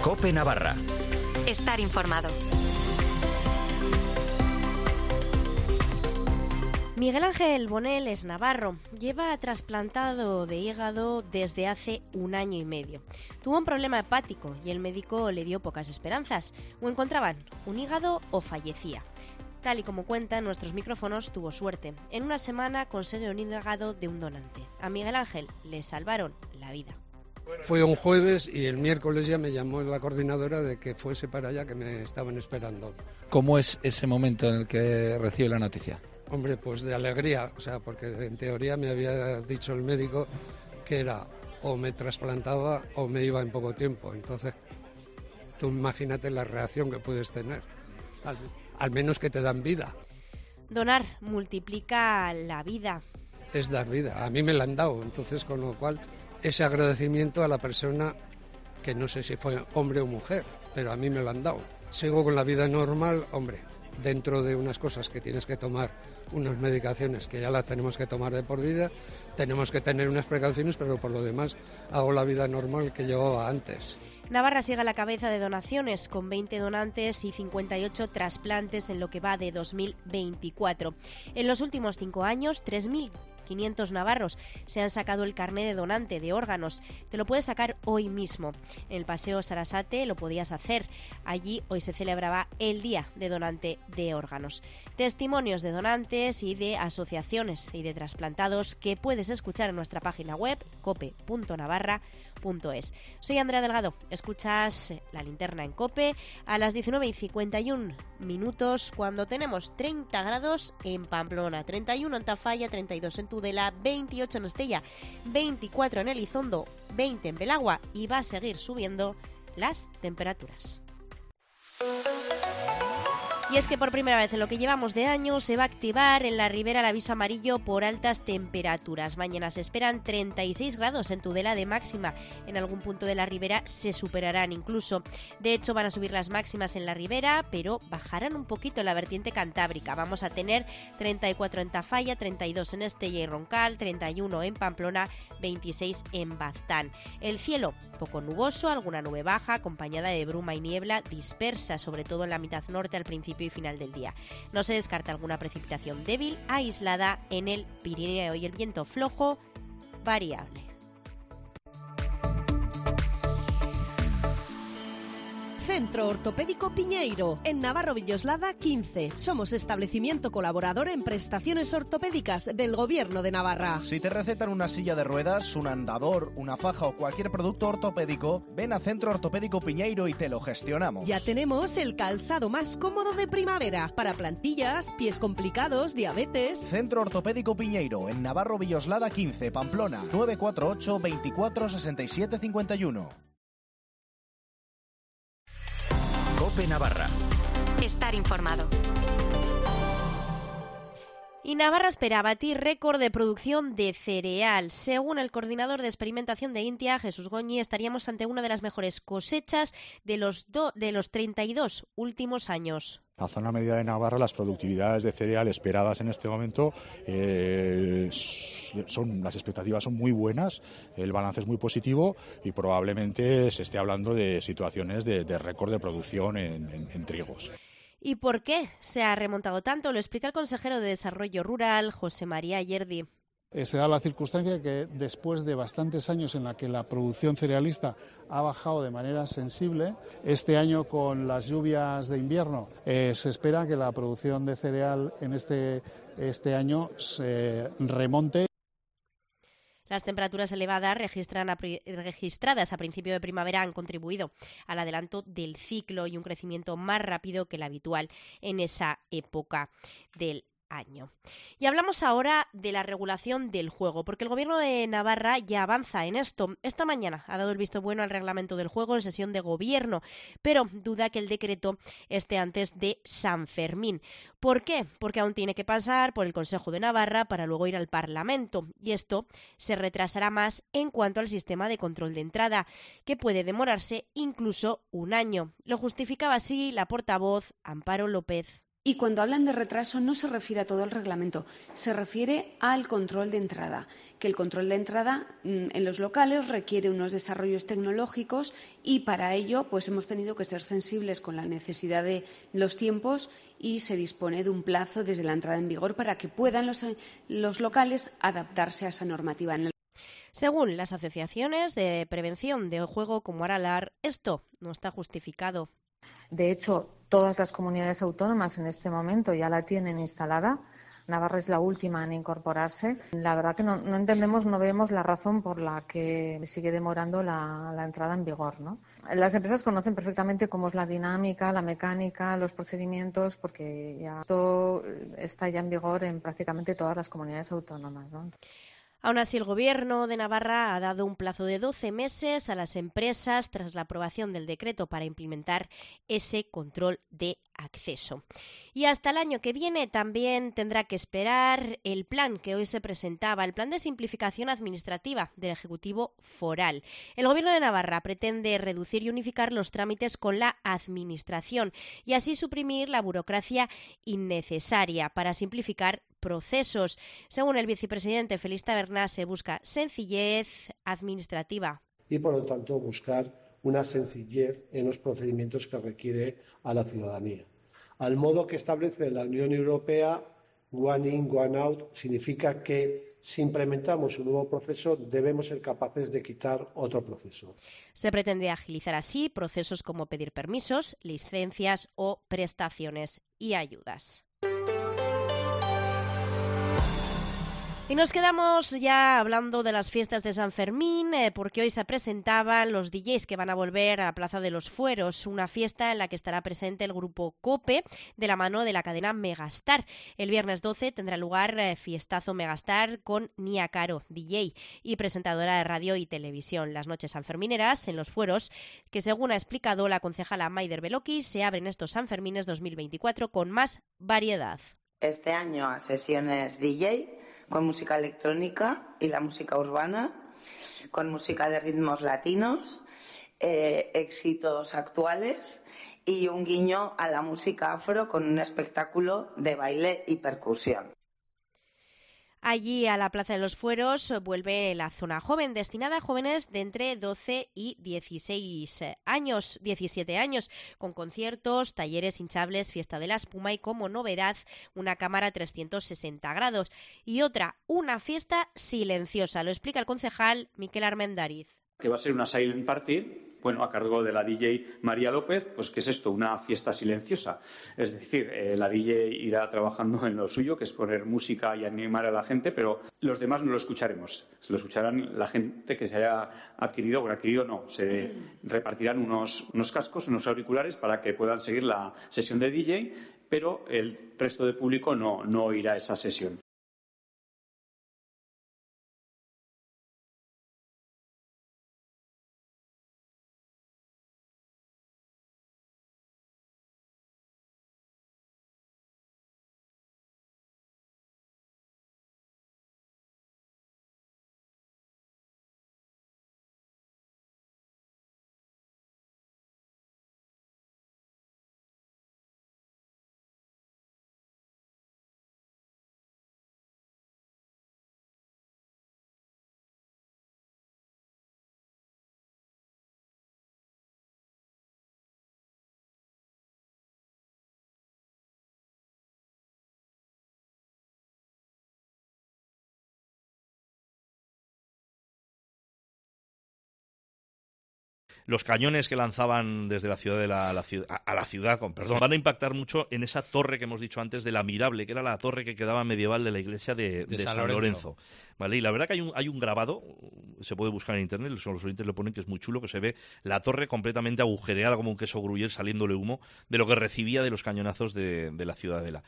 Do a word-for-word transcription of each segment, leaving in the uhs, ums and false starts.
COPE Navarra. Estar informado. Miguel Ángel Bonel es navarro. Lleva trasplantado de hígado desde hace un año y medio. Tuvo un problema hepático y el médico le dio pocas esperanzas. O encontraban un hígado o fallecía. Tal y como cuenta en nuestros micrófonos, tuvo suerte. En una semana consiguió un hígado de un donante. A Miguel Ángel le salvaron la vida. Fue un jueves y el miércoles ya me llamó la coordinadora de que fuese para allá, que me estaban esperando. ¿Cómo es ese momento en el que recibe la noticia? Hombre, pues de alegría, o sea, porque en teoría me había dicho el médico que era o me trasplantaba o me iba en poco tiempo. Entonces, tú imagínate la reacción que puedes tener, al, al menos que te dan vida. Donar multiplica la vida. Es dar vida, a mí me la han dado, entonces con lo cual ese agradecimiento a la persona, que no sé si fue hombre o mujer, pero a mí me la han dado. Sigo con la vida normal, hombre, dentro de unas cosas que tienes que tomar, unas medicaciones que ya las tenemos que tomar de por vida, tenemos que tener unas precauciones, pero por lo demás hago la vida normal que llevaba antes. Navarra sigue a la cabeza de donaciones, con veinte donantes y cincuenta y ocho trasplantes en lo que va de dos mil veinticuatro. En los últimos cinco años, tres mil quinientos navarros se han sacado el carné de donante de órganos. Te lo puedes sacar hoy mismo. En el Paseo Sarasate lo podías hacer. Allí hoy se celebraba el Día de Donante de Órganos. Testimonios de donantes y de asociaciones y de trasplantados que puedes escuchar en nuestra página web cope punto navarra punto es. Soy Andrea Delgado. Escuchas La Linterna en COPE a las diecinueve y cincuenta y un minutos, cuando tenemos treinta grados en Pamplona, treinta y uno en Tafalla, treinta y dos en Tudela, veintiocho en Estella, veinticuatro en Elizondo, veinte en Belagua, y va a seguir subiendo las temperaturas. Y es que por primera vez en lo que llevamos de año se va a activar en la Ribera el aviso amarillo por altas temperaturas. Mañana se esperan treinta y seis grados en Tudela de máxima. En algún punto de la Ribera se superarán incluso. De hecho, van a subir las máximas en la Ribera, pero bajarán un poquito en la vertiente cantábrica. Vamos a tener treinta y cuatro en Tafalla, treinta y dos en Estella y Roncal, treinta y uno en Pamplona, veintiséis en Baztán. El cielo poco nuboso, alguna nube baja acompañada de bruma y niebla dispersa, sobre todo en la mitad norte al principio y final del día. No se descarta alguna precipitación débil aislada en el Pirineo y el viento flojo variable. Centro Ortopédico Piñeiro, en Navarro Villoslada quince. Somos establecimiento colaborador en prestaciones ortopédicas del Gobierno de Navarra. Si te recetan una silla de ruedas, un andador, una faja o cualquier producto ortopédico, ven a Centro Ortopédico Piñeiro y te lo gestionamos. Ya tenemos el calzado más cómodo de primavera para plantillas, pies complicados, diabetes. Centro Ortopédico Piñeiro, en Navarro Villoslada quince, Pamplona, nueve cuatro ocho, veinticuatro, sesenta y siete, cincuenta y uno. COPE Navarra. Estar informado. Y Navarra espera batir récord de producción de cereal. Según el coordinador de experimentación de INTIA, Jesús Goñi, estaríamos ante una de las mejores cosechas de los, do, de los treinta y dos últimos años. La zona media de Navarra, las productividades de cereal esperadas en este momento, eh, son, las expectativas son muy buenas, el balance es muy positivo y probablemente se esté hablando de situaciones de, de récord de producción en, en, en trigos. ¿Y por qué se ha remontado tanto? Lo explica el consejero de Desarrollo Rural, José María Yerdi. Se da la circunstancia que después de bastantes años en la que la producción cerealista ha bajado de manera sensible, este año con las lluvias de invierno eh, se espera que la producción de cereal en este, este año se remonte. Las temperaturas elevadas registran a, registradas a principio de primavera han contribuido al adelanto del ciclo y un crecimiento más rápido que el habitual en esa época del año. Y hablamos ahora de la regulación del juego, porque el Gobierno de Navarra ya avanza en esto. Esta mañana ha dado el visto bueno al reglamento del juego en sesión de Gobierno, pero duda que el decreto esté antes de San Fermín. ¿Por qué? Porque aún tiene que pasar por el Consejo de Navarra para luego ir al Parlamento, y esto se retrasará más en cuanto al sistema de control de entrada, que puede demorarse incluso un año. Lo justificaba así la portavoz Amparo López. Y cuando hablan de retraso no se refiere a todo el reglamento, se refiere al control de entrada, que el control de entrada en los locales requiere unos desarrollos tecnológicos y para ello pues hemos tenido que ser sensibles con la necesidad de los tiempos y se dispone de un plazo desde la entrada en vigor para que puedan los, los locales adaptarse a esa normativa. Según las asociaciones de prevención del juego como Aralar, esto no está justificado. De hecho, todas las comunidades autónomas en este momento ya la tienen instalada. Navarra es la última en incorporarse. La verdad que no, no entendemos, no vemos la razón por la que sigue demorando la, la entrada en vigor, ¿no? Las empresas conocen perfectamente cómo es la dinámica, la mecánica, los procedimientos, porque ya esto está ya en vigor en prácticamente todas las comunidades autónomas, ¿no? Aún así, el Gobierno de Navarra ha dado un plazo de doce meses a las empresas tras la aprobación del decreto para implementar ese control de acceso. Y hasta el año que viene también tendrá que esperar el plan que hoy se presentaba, el plan de simplificación administrativa del Ejecutivo Foral. El Gobierno de Navarra pretende reducir y unificar los trámites con la Administración y así suprimir la burocracia innecesaria para simplificar procesos. Según el vicepresidente Félix Taberna, se busca sencillez administrativa. Y, por lo tanto, buscar una sencillez en los procedimientos que requiere a la ciudadanía. Al modo que establece la Unión Europea, one in, one out, significa que si implementamos un nuevo proceso debemos ser capaces de quitar otro proceso. Se pretende agilizar así procesos como pedir permisos, licencias o prestaciones y ayudas. Y nos quedamos ya hablando de las fiestas de San Fermín, eh, porque hoy se presentaban los D Js que van a volver a la Plaza de los Fueros, una fiesta en la que estará presente el grupo COPE de la mano de la cadena Megastar. El viernes doce tendrá lugar eh, fiestazo Megastar con Nia Caro, D J y presentadora de radio y televisión. Las noches sanfermineras en los Fueros, que según ha explicado la concejala Maider Beloki, se abren estos Sanfermines dos mil veinticuatro con más variedad. Este año a sesiones D J con música electrónica y la música urbana, con música de ritmos latinos, eh, éxitos actuales y un guiño a la música afro con un espectáculo de baile y percusión. Allí, a la Plaza de los Fueros, vuelve la zona joven, destinada a jóvenes de entre doce y dieciséis años, diecisiete años, con conciertos, talleres hinchables, fiesta de la espuma y, como novedad, una cámara trescientos sesenta grados. Y otra, una fiesta silenciosa. Lo explica el concejal Miquel Armendariz. Que va a ser una silent party, bueno, a cargo de la D J María López. Pues ¿qué es esto? Una fiesta silenciosa. Es decir, eh, la D J irá trabajando en lo suyo, que es poner música y animar a la gente, pero los demás no lo escucharemos. Se lo escucharán la gente que se haya adquirido, bueno, adquirido no, se repartirán unos, unos cascos, unos auriculares para que puedan seguir la sesión de D J, pero el resto del público no, no oirá esa sesión. Los cañones que lanzaban desde la ciudad de la, la ciudad, a la ciudad, con, perdón, van a impactar mucho en esa torre que hemos dicho antes de la Mirable, que era la torre que quedaba medieval de la iglesia de, de, de San, San Lorenzo. Lorenzo. Vale, y la verdad que hay un, hay un grabado, se puede buscar en internet, los oyentes lo ponen, que es muy chulo, que se ve la torre completamente agujereada como un queso gruyère, saliéndole humo de lo que recibía de los cañonazos de, de la ciudadela.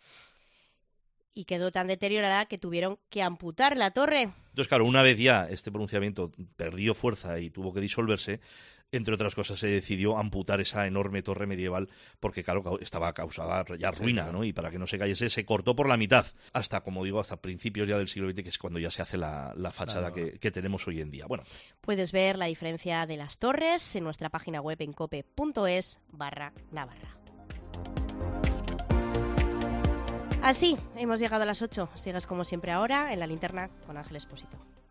Y quedó tan deteriorada que tuvieron que amputar la torre. Entonces, claro, una vez ya este pronunciamiento perdió fuerza y tuvo que disolverse, entre otras cosas se decidió amputar esa enorme torre medieval porque, claro, estaba causada ya ruina, ¿no? Y para que no se cayese, se cortó por la mitad, hasta, como digo, hasta principios ya del siglo veinte, que es cuando ya se hace la, la fachada claro. que, que tenemos hoy en día. Bueno, puedes ver la diferencia de las torres en nuestra página web en cope punto es barra Navarra. Así, hemos llegado a las ocho. Sigues como siempre ahora en La Linterna con Ángel Expósito.